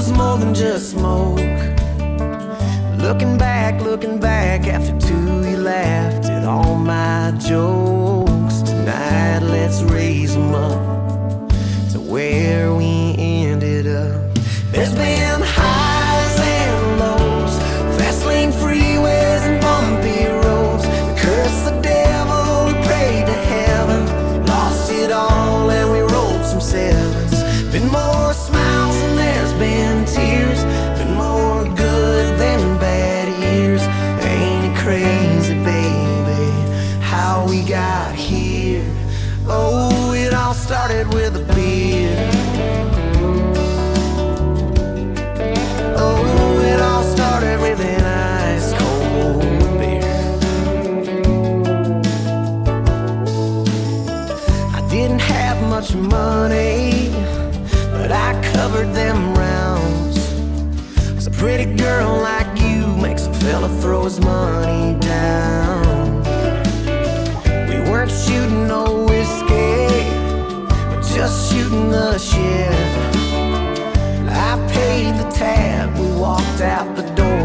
was more than just smoke. Looking back, after two, you laughed at all my jokes. Tonight, let's raise them up to where we ended up. There's been highs and lows, fast lane freeways and bumpy roads. We cursed the devil, we prayed to heaven, lost it all and we rolled some sevens. Been more smiles than there's been tears, been more good than bad years. Ain't it crazy, baby, how we got here? Oh, it all started with a beer. Oh, it all started with an ice cold beer. I didn't have much money, but I covered them rounds. 'Cause a pretty girl like you makes a fella throw his money down. We weren't shooting no whiskey, but just shooting the shit. I paid the tab, we walked out the door.